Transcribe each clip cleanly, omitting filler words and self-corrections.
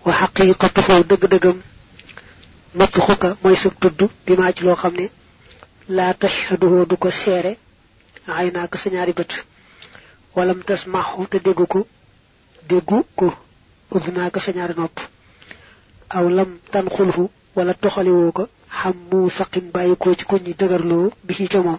wa haqiqatuhu deug deugam mat xuka moy sa tuddu bi ma ci lo xamne la tashhaduhu du ko séré ayna ko sa ñaari bëtt walam tasmahu te déggu ko udna ko sa ñaari nopp aw lam tankhulhu wala toxali woko hammu saqin bayiko ci ko ñi deugarlo bi ci mom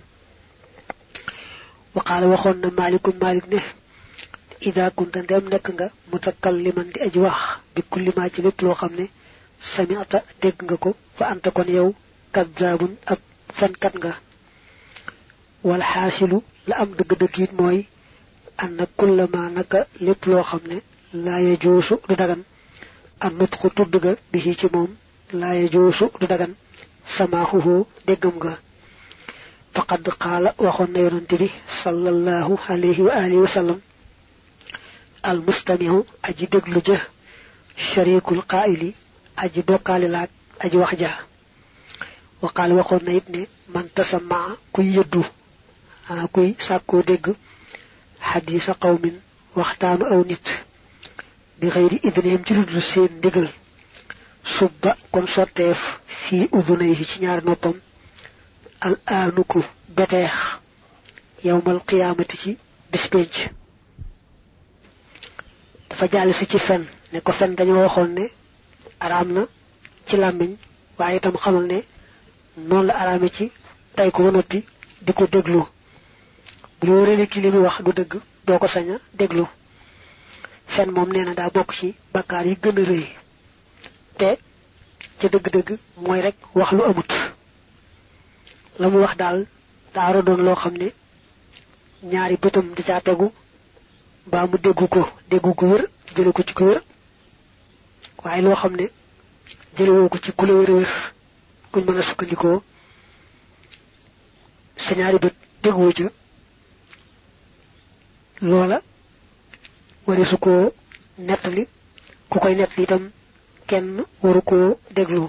wa qala waxon na malik ne ida kunta dem nek nga mutakalliman di aji wax bi kulli ma ci lepp lo xamne sami'ta deg nga ko fa anta kon yow kadzabun ab fan kat nga wal hasilu la am deug deug it moy an kullama naka lepp lo xamne la yajusu du dagan am nutxu tudd ga bi ci mom la yajusu du dagan samahuhu degam nga faqad qala waxon na yonent bi sallallahu alayhi wa alihi wa sallam al mustami'u aji deglu je sharikul qa'ili aji bokali lak aji wax ja wa qala waxon na it ne man tasamma kuy yeddu ana kuy sakko deg hadisa qawmin waxtanu aw nit bi xeyri idnihim ci ludul seen digal subba kon sotef fi udunayhi ci ñaar noppam al anuku betex yawmal qiyamati ci bispench dafa jall ci fen ne ko fen dañu waxon ne aram na ci lamiñ waye tam xamal ne non la aramé ci tay ko nopi diko deglu bu lo reene ki limi wax du deug doko saña deglu fen mom neena da bok ci bakkar yi gëna reuy te ci deug deug moy rek wax lu amut lamu wax dal da ro doon lo xamne ñaari bëtum di ca tegu ba mu deggu ko wër jël ko ci ko wër waye lo xamne jël wo ko ci ku la wër kuñ mëna sukkandiko sa ñaari bët deggu ci lola wari su ko netali ku koy netali tam kenn waru ko deglu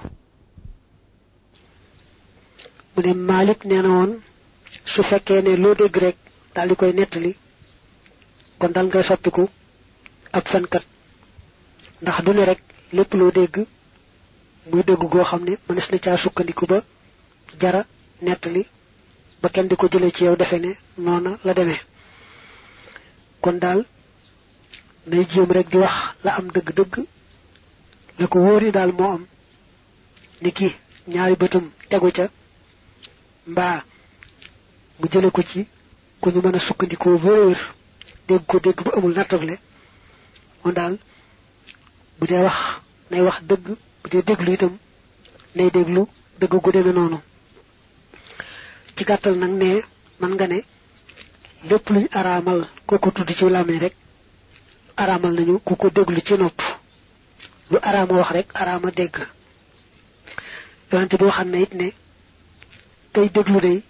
mu ne malik neena won su fekkee ne lo deg rek dal di koy netali kon dal ngay soppiku ab fankat ndax du ne rek lepp lo deg muy deg go xamne manes na ca sukkandiku ba jara netali ba kenn diko jëlé ci yow defé ne nona la démé kon dal nay jëm rek di wax la am deug deug la ko wori dal mo am niki ñaari bëtum tegu ca mba mu jëlé ko ci ku ñu mëna sukkandiko wër dégg ko dégg bu amul nattable on dal bu dé wax nay wax dëgg bu dé déglu itam nay déglu dëgg gu démé nonu ci gattal nak né man nga né lepp luñ aramal koko tuddi ci lamé rek aramal nañu ku ko déglu ci nopp lu arama wax rek arama dégg yonent bi waxam na it né kay déglu day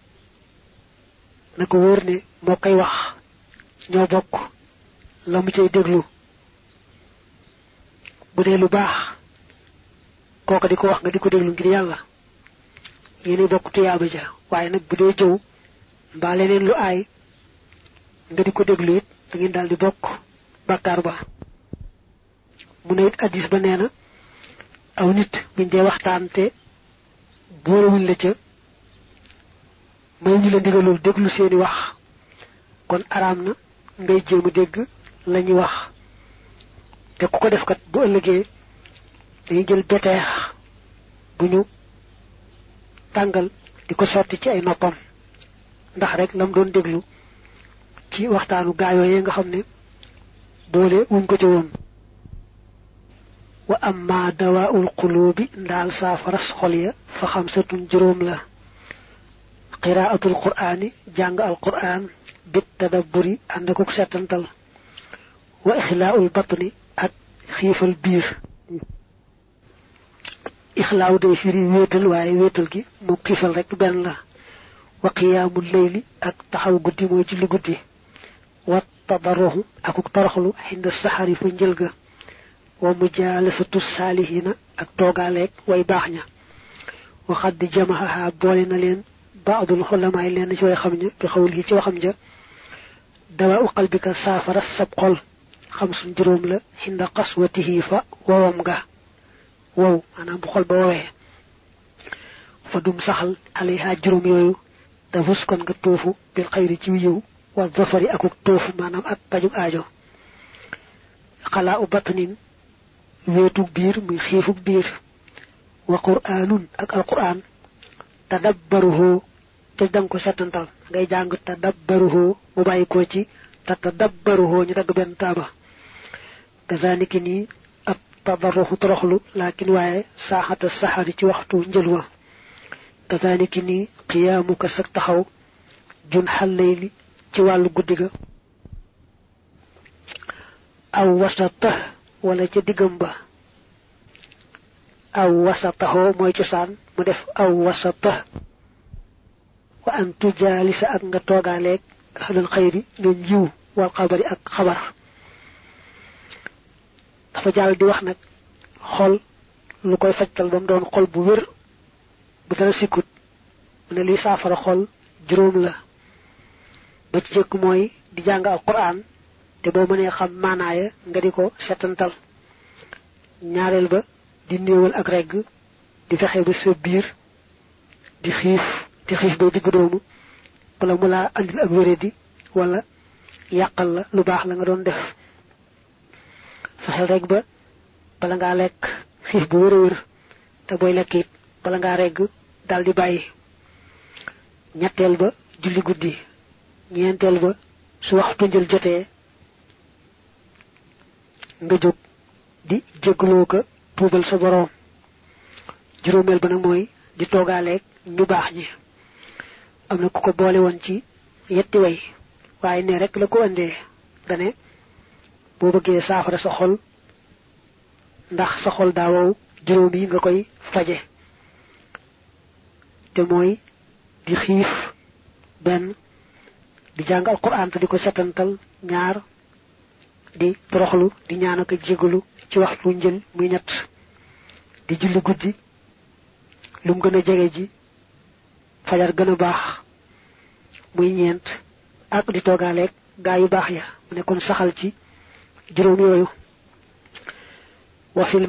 nako wóor né mo kay wax ñoo bokk la mu cay déglu bu dee lu baax kooka di ko wax nga di ko déglu ngir yàlla yéene bokk tuyaaba ja waaye nag bu dee jëw mbaa leneen lu aay nga di ko déglu it da ngeen daal di bokk bàkkaar ba mu ne it addis ba nee na aw nit buñ dee waxtaan te boolewuñ la ca may ñu la ndigalul déglu seeni wax kon araam na ngay jéem dégg lañu wax te ku ko def kat bu ëllëgee dañuy jël beteex bu ñu tàngal di ko sotti ci ay noppam ndax rek lam doon déglu ci waxtaanu gaayooyee nga xam ne boole wuñ ko ci woon wa amma dawaa'ul qulubi ndaal saafaras xol ya fa xamsatun juróom la qira'atul qur'ani jàng al qur'an bit tadabburi andako setantal wa ikhla'ul batni ak xifal biir ikhla'u day firi wétal waaye wétal gi mo xifal rek ben la wa qiyamul layli ak taxaw guddi moy ci lu guddi wa tadarruhu ak taraxlu hinda sahari fa njëlga wa mujalasatu salihina ak togalek way baxña wa xad jamaaha boole na len ba'dul ulama len ci way xamñu bi xawul gi ci waxam ja dawa qalbika safara sab xol xamsun juróom la hinda qaswatihi fa wowam ga wow maanaam bu xol ba wowee fa dum saxal alayha juróom yooyu dafus kon nga toofu bil xayri ci yiw wa zafari akuk toofu maanaam ak pajug aajo xalaa u batnin weetug biir muy xiifug biir wa qur'anun ak alquran tadabbaruhu te dang ko setantal ngay jàng tadabbaruhu mu bàyyi ko ci tadabbaruhu ñu dagg benn taaba kazaniki ni ab tadarruhu toroxlu laakin waaye saaxata saxari ci waxtu njëlwa kazaniki ni qiyaamuka sak taxaw jun xallayli ci wàllu guddiga aw wasata wala ca diggam ba aw wasataho mooy cosaan mu def aw wasata wa an tujaalisa ak nga toogaaleeg ahlul xayri ñoon jiw wal xabari ak xabar dafa jàll di wax nag xol lu koy fajtal ba mu doon xol bu wér bu dara sikkut mu ne liy saafara xol juróom la ba ci jëkk mooy di jàng alquran te boo mënee xam maanaaya nga di ko setantal ñaareel ba di néewal ak regg di fexe ba sa biir di xiif ba digg doomu wala mu laa andil ak wéredi wala yàqal la lu baax la nga doon def fexeel rek ba bala ngaa lekk xiif bu wér te booy lekk it bala ngaa regg dal di bàyyi ñetteel ba julli guddi ñeenteel ba su waxtu njël jotee nga jóg di jégloo ko tuubal sa boroom juróomeel ba nag mooy di toogaaleeg ñu baax ñi am na ku ko boole woon ci yetti way waaye ne rek la ko andee nga ne boo bëggee saafara sa xol ndax sa xol daa wow juróom yi nga koy faje te mooy di xiif benn di jàng alquran te di ko setantal ñaar di toroxlu di ñaan ak jégalu ci waxtu njël muy ñett di julli guddi lum gën a jege ji fajar gën a baax muy ñeent ak di toogaaleeg gaa yu baax ya mu ne kon saxal ci juróom yooyu wa fil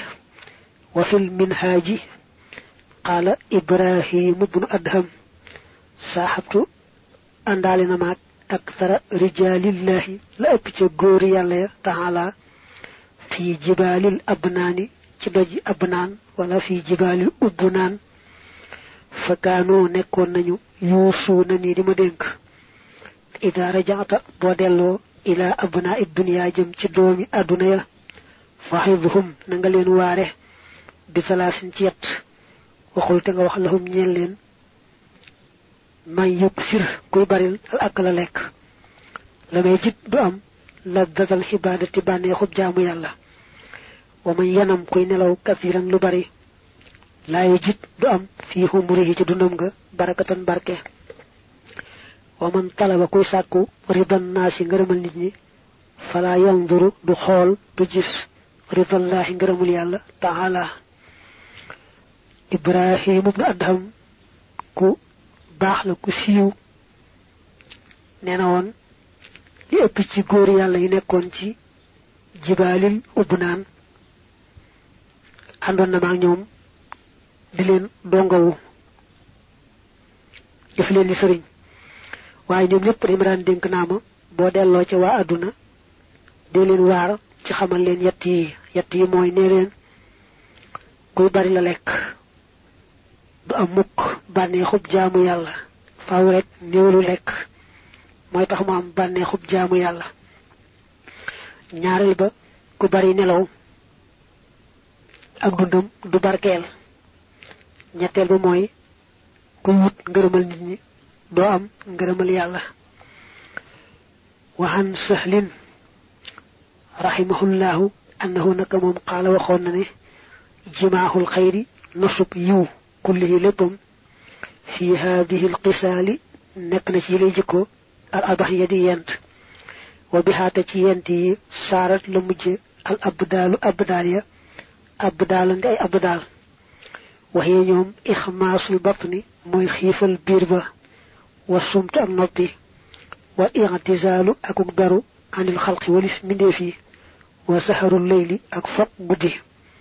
minhaji qaala ibrahim ibnu adham saaxabtu àndaale na maag akthara rijalillahi la ëpp ca góori yàlla ya taala fi jibalil abnaani ci doji abnaan wala fi jibalil ubbunaan fa kaanoo nekkoon nañu yuusu na nii di ma dénk ida rajaata boo delloo ila abnaa dunya jëm ci doomi àdduna ya fahidhum na nga leen waare bi salaasin ci yett waxul te nga wax lahum ñeel leen man yuksir kuy baril al ak la lekk la may jit du am la datal xibaadati bànneexub jaamu yàlla wa man yanam kuy nelaw kasiran lu bari laayu jit du am fii xumurihi ci dundam nga barakatan barke wa man talaba kuy sàkku ridan naasi ngërëmal nit ñi fala yanduru du xool du gis ridallahi ngërëmul yàlla taala ibrahim ibnu adham ku baax la ku siiw nee na woon li ëpp ci góor yàlla yi nekkoon ci jibaalil ubbnaan àndoon na maag ñoom di leen dongawu def leen di sëriñ waaye ñoom ñëpp dañ ma daan dénk naa ma boo delloo ca waa àdduna dee leen waar ci xamal leen yett yi mooy nee leen kuy bari la lekk du am mukk bànneexub jaamu yàlla faaw rek néewlu lekk mooy tax mu am bànneexub jaamu yàlla ñaareel ba ku bari nelaw ak dundam du barkeel ñetteel ba mooy kuy wut ngërëmal nit ñi doo am ngërëmal yàlla waxan sahlin rahimahullahu annahu naka moom qaala waxoon na ne jimaahul xayri nosub yiw kullihi léppam fi haadihi alqisaali nekk na ci lay jikko al abaxiya di yent wa bihaata ci yent yi saarat la mujje al abdaalu abdaal ya abdaalandi ay abdaal waxee ñoom ixmaasul batni mooy xiifal biir ba wa sumtu ak noppi wal i'tizaalu akuk beru anil khalqi walis minde fi wa saharul layli ak fop guddi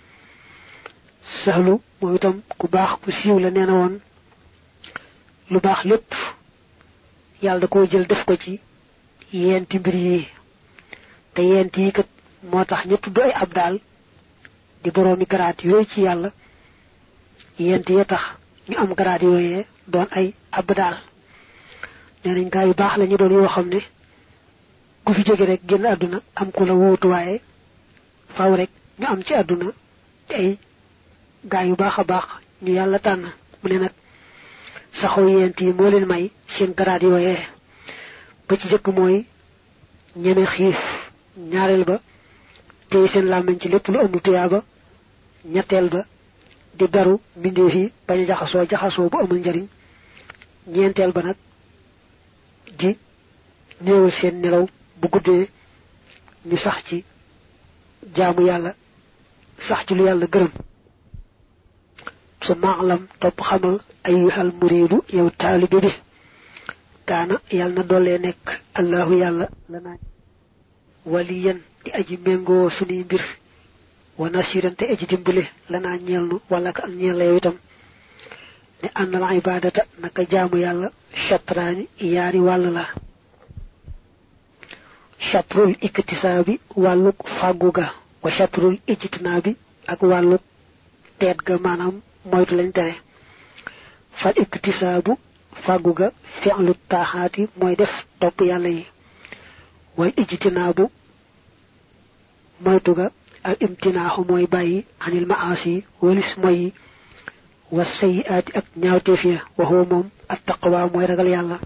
sahlu mo itam ku bax ku siiw la neena won lu bax lepp yalla da ko jël def ko ci yenti mbir yi te yenti kat motax ñu tuddu ay abdal di boroomi garaat yoy ci yalla yenti ya tax ñu am garaat yoyé doon ay abdal nenañ gaay yu bax lañu doon yo xamne ku fi jóge rek genn aduna am ku la wootu waaye faaw rek ñu am ci aduna ay gaay yu baaxa baax ñu yalla tan mu ne nak saxo yenti mo leen may seen garaat yoyé ba ci jëk moy ñeme xiif ñaarel ba té seen lamagne ci lepp lu ëmb tuyaaba ñettel ba di garu minde fi baña jaxaso bu amul njariñ ñentel ba nak di neewul seen nelaw bu guddé ñu sax ci jaamu yalla sax ci lu yalla gërëm su ma'lam top xamal ayyuhal muridu yow talibi bi kana yalla na dolé nek Allahu yalla lana waliyan di aji mengo suni mbir wa nasiran te aji dimbele lana ñelnu wala ka ak ñelay itam ne annal ibadata naka jaamu yalla shatrani yari walla la shatrul iktisabi walu faguga wa shatrul ijtinabi ak walu tet ga manam moytu lañ tere fal iktisabu faguga fi'lu tahati moy def top yalla yi wal ijtinabu moytu ga al imtinahu moy bayyi anil ma'asi walis moy wasayyi'ati ak ñaawtefiya wa huwa mom at taqwa moy ragal yalla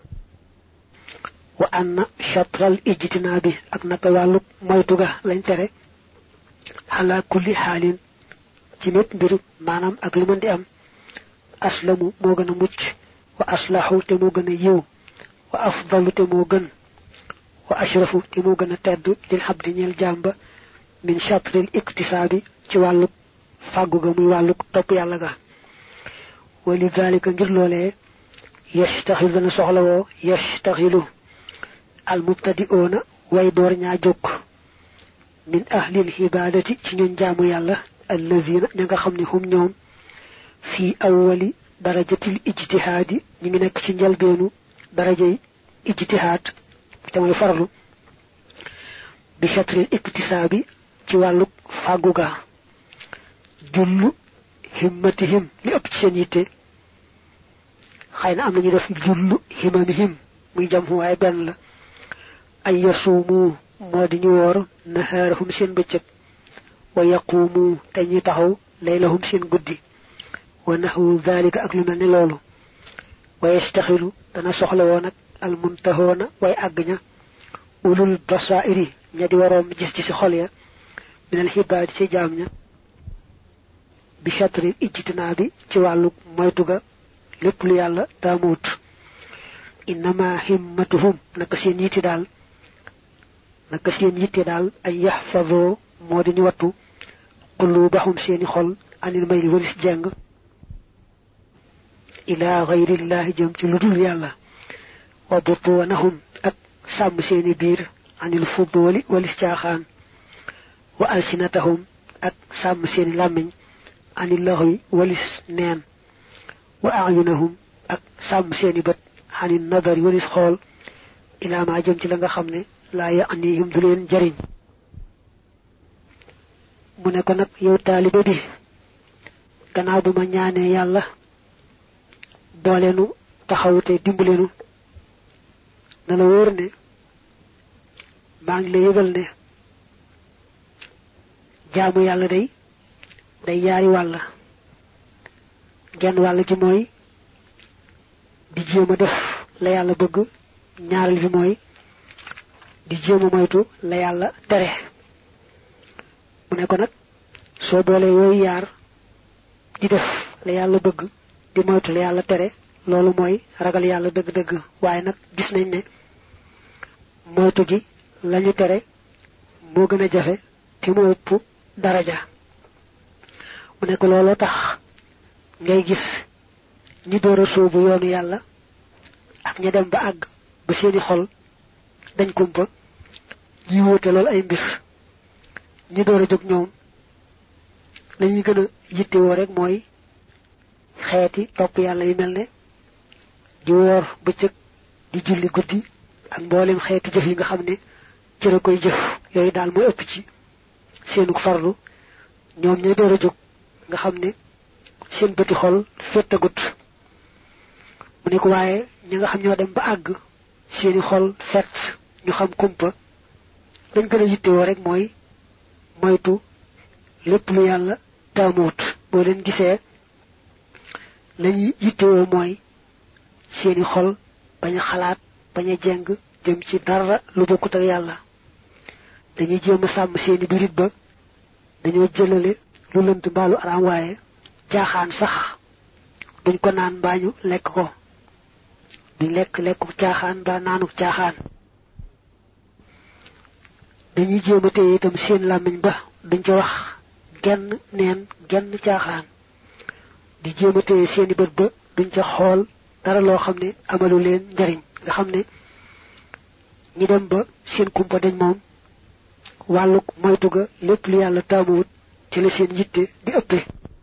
wa anna shatral ijtinabi ak naka walu moytu ga lañ tere ala kulli halin ci nit mbir manam ak lu mën di am aslamu mo gëna mucc wa aslahu te mo gëna yiw wa afdalu te mo gën wa ashrafu te mo gëna tedd lil habdi ñel jamba min shatril iktisabi ci walu fagu ga muy walu top yalla ga walidhalika ngir lolé yashtaghiluna soxlawo yashtaghilu al mubtadi'una way door ñaa jokk min ahli al ibadati ci ñun jaamu yalla allazina ña nga xamni hum ñoom fi awwali darajatil ijtihadi ñi ngi nek ci njalbeenu darajay ijtihad te moy farlu bi shatril iktisabi ci walu faguga jullu himmatihim li ëpp ci seen yitte xayna am nañu def jullu himamihim muy jam waaye benn la ay yasumu moo di ñu woor nahaarahum seen bëccëg wa yaqumu te ñu taxaw laylahum seen guddi wa nahu dhalika ak lu mel ni loolu wa yastaxilu dana soxla woon ak al muntahoona way àgg ña ulul basairi ña di waroom gis ci si xol ya min al xibaadi ci jaam ña bi shatri ijtinaabi ci wàllu moytu ga lépp lu yàlla taamuut innama himmatuhum naka seen yitte daal ay yaxfadoo moo di ñu wattu qulubahum seeni xol anil mayli walis jeng ila ghayrillahi jëm ci ludul yàlla wa butunahum ak sàmm seeni biir anil fuduli walis caaxaan wa alsinatahum ak sàmm seeni làmmiñ anil lahwi walis neen wa a'yunahum ak sàmm seeni bët anil nadari walis xool ila ma jëm ci la nga xam ne la ya'nihim du leen jariñ mu ne ko nag yow taalibe bi gannaaw bu ma ñaanee yàlla boolenu taxawute dimbalenu na la wóor ne maa ngi la yëgal ne jaamu yàlla day yaari wàll genn wàll gi mooy di jéem a def la yàlla bëgg ñaareel bi mooy di jéem a moytu la yàlla tere mu ne ko nag soo boolee yooyu yaar di def la yàlla bëgg di moytu la yàlla tere loolu mooy ragal yàlla dëgg-dëgg waaye nag gis nañ ne moytu gi lañu tere moo gën a jafe te moo ëpp daraja mu ne ko looloo tax ngay gis ñi door a soobu yoonu yàlla ak ña dem ba àgg ba seeni xol dañ kumpa ñi wuute lool ay mbir ñi door a jóg ñoom lañuy gën a yittewoo rek mooy xeeti topp yàlla yu mel ne di woor bëccëg di julli guddi ak mboolem xeeti jëf yi nga xam ne ci la koy jëf yooyu daal mooy ëpp ci seenu farlu ñoom ñay door a jóg nga xam ne seen bëti xol fettagut mu ne ko waaye ñi nga xam ñoo dem ba àgg seeni xol fett ñu xam kumpa lañ gën a yittewoo rek mooy moytu lépp lu yàlla taamuwut boo leen gisee lañuy yittewoo mooy seeni xol bañ a xalaat bañ a jeng jëm ci dara lu bokkut ak yàlla dañuy jéem a sàmm seeni birit ba dañoo jëlale lu lënt mbaalu araam waaye caaxaan sax duñ ko naan mbaa ñu lekk ko duñ lekku caaxaan mbaa naanuk caaxaan dañuy jéem a téye itam seen làmmiñ ba duñ ca wax genn neen genn caaxaan di jéem a téye seeni bët ba duñ ca xool dara loo xam ne amalu leen njariñ nga xam ne ñi dem ba seen kumpa dañ moom wàlluk moytu ga lépp lu yàlla taamuwut ci la seen yitte di ëppee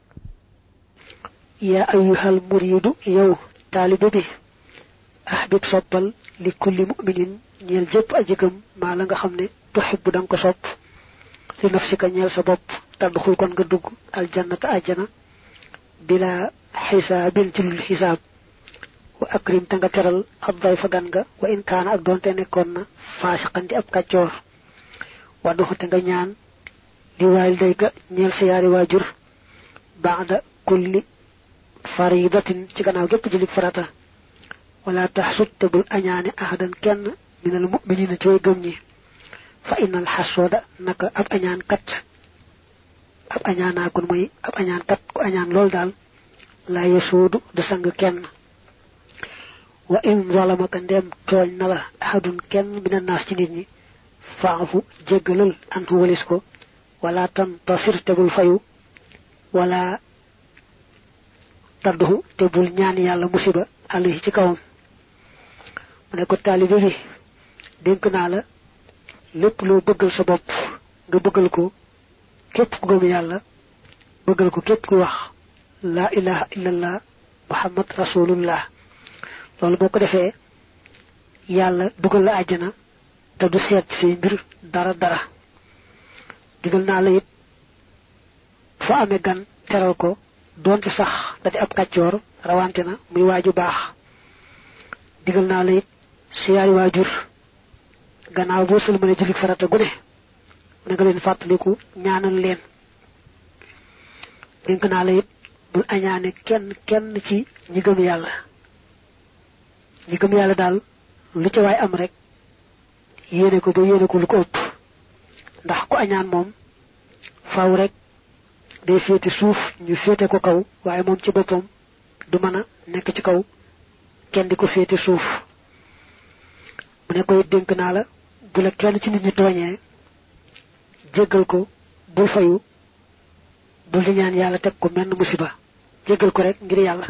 yaa ayyuhal muriidu yow taalibe bi ahbib soppal li kulli mu'minin ñeel jëpp ajigam maa la nga xam ne tuhibbu danga ko sopp li nafsika ñeel sa bopp tadduxul kon nga dugg aljannata ajjana bila xisaabin ci lul xisaab wa akrim te nga teral ab dayfa gan nga wa in kaana ak doonte nekkoon na faasiqan di ab kàccoor wa doxu te nga ñaan li waalidayka ñeel sa yaari waajur baada kulli faridatin ci gannaaw gépp julik farata wala taxsut te bul añaane ahadan kenn minal mu'minina ci way gëm ñi fa innal xasooda naka ab añaan kat ab añaanaakun mooy ab añaan kat ku añaan lool daal laa yasuudu da sang kenn wa in zalamaka ndem tooñ na la ahadun kenn mina naas ci nit ñi faafu jéggalal antu walis ko wala tantasir te bul fayu wala tadduhu te bul ñaan yàlla musiba alayhi ci kawam mu ne ko taalibe bi dénk naa la lépp loo bëggal sa bopp nga bëggal ko képp ku gëm yàlla bëggal ko képp ku wax laa ilaha illallah muhammad rasulullah loolu boo ko defee yàlla dugal la àjjana te du seet say mbir dara digal naa la it fa amee gan teral ko doonte sax da di ab kàccoor rawante na muy waaju baax digal naa la it sa yaari waajur gannaaw boo sëlmale jullit farata gu ne na nga leen fàttaliku ñaanal leen dénk naa la it bul añaane kenn ci ñi gëm yàlla daal lu ca waay am rek yéene ko ba yéene ko lu ko ëpp ndax ku añaan moom faaw rek day féete suuf ñu féete ko kaw waaye moom ci boppam du mën a nekk ci kaw kenn di ko féete suuf mu ne koy dénk naa la bu la kenn ci nit ñi tooñee jéggal ko bul fayu bul di ñaan yàlla teg ko menn musiba jéggal ko rek ngir yàlla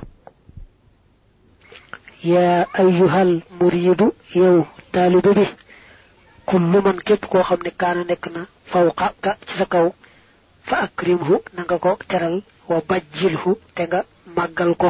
yaa ayyuhal muriidu yow taalibe bi kullu man képp koo xam ne kaana nekk na fawqa ka ci sa kaw fa akrimhu na nga ko teral wa bajjilhu te nga màggal ko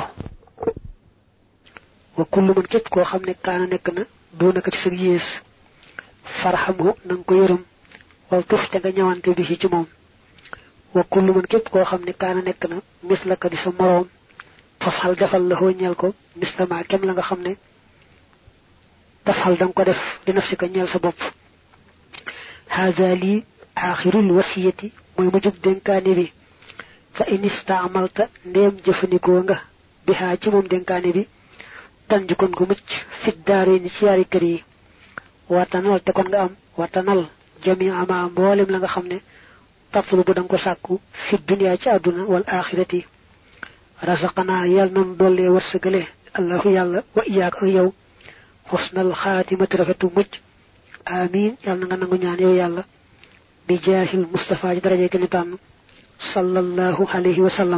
wa kullu man képp koo xam ne kaana nekk na doonaka ci sa yées farhamhu na nga ko yërëm wal tuf te nga ñëwante bi ci moom wa kullu man képp koo xam ne kaana nekk na mislaka di sa moroom fafal defal la ñeel ko mislama kem la nga xam ne tafal da nga ko def di nafsika ñeel sa bopp haza lii aaxirul wasiyati mooy ma jóg dénkaane bi fa in istaamalta ndéem jëfandikoo nga bihaa ci moom dénkaane bi tan jukkoon ko mucc fit daare ni ci yaari kër yi watanal te kon nga am watanal jami ama mboolem la nga xam ne tatlu bu danga ko sàkku fi dunya ci àdduna wal axirati rasaqanaa yàlla nanu dollee wërsëgale allahu yàlla wa iyaak ak yow xusnal xaatimati rafetu mucc amin yàlla na nga nangu ñaan yow yàlla bi jaahil Mustafa ci daraje ke ñu tànn sallallahu alayhi wa sallam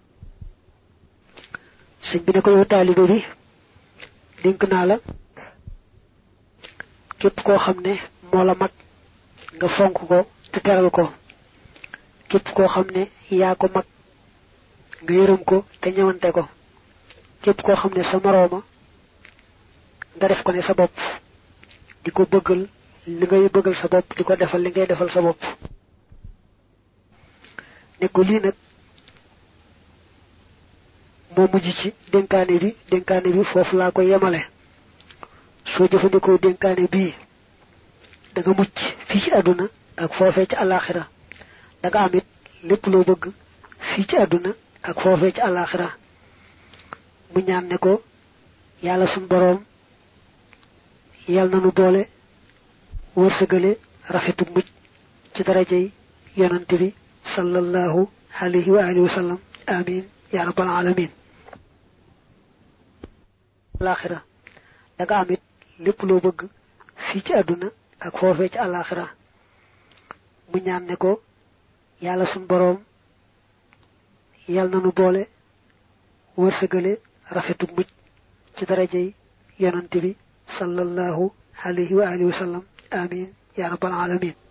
sëñ bi ne ko yow taalibe bi dénk naa la képp koo xam ne moo la mag nga fonk ko te teral ko képp koo xam ne yaa ko mag nga yërëm ko te ñëwante ko képp koo xam ne sa morooma nga def ko ne sa bopp di ko bëggal li ngay bëggal sa bopp di ko defal li ngay defal sa bopp ne ko lii nag moo mujj ci dénkaane bi foofu laa ko yemale soo jëfandikoo dénkaane bii da nga mucc fii ci àdduna ak foofee ci àllaaxira da nga amit lépp loo bëgg fii ci àdduna ak foofee ci àllaaxira mu ñaan ne ko yàlla sun boroom yàlla nanu boole wërsëgale rafetu mucc ci darajey yonante bi sallallahu alayhi wa alihi wa sallam amin ya rabbal alamin àllaaxira da nga amit lépp loo bëgg fii ci àdduna ak foofee ci àllaaxira mu ñaan ne ko yàlla sun boroom yàlla nanu boole wërsëgale rafetu mucc ci darajey yonante bi sallallahu alayhi wa alihi wa sallam amin ya rabbal alamin